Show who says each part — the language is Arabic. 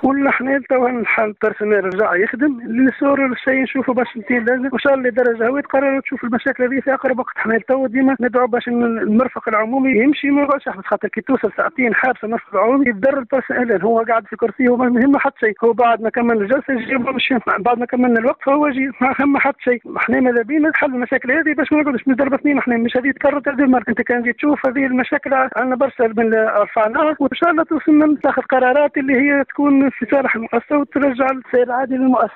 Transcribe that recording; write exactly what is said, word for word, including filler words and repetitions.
Speaker 1: ولا حنا توا الحال بيرسونيل رجع يخدم اللي صور الشيء نشوفه باش نتي لازم وان شاء الله لدرجه هو يتقرر تشوف المشاكل هذه في اقرب وقت. حنا توا ديما ندعو باش المرفق العمومي يمشي ما يقعدش يحبس، خاطر كي توصل ساعتين حابس المرفق العمومي يتضرر البيرسونيل، هو قاعد في كرسيه وما يهمه حتى شيء، هو بعد ما كمل الجلسه يجي مش بعد ما كملنا الوقت فهو يجي ما هم حتى شيء. احنا ماذا بينا نحل المشاكل هذه باش ما نقعدوش نضرب اثنين، احنا مش هذه تكرر هذه المره. انت كان جيت تشوف هذه المشاكل عندنا برشا من رفعناها وان شاء الله توصلنا نتاخذ قرارات اللي هي تكون في صالح المؤسسه وترجع السير العادي للمؤسسه.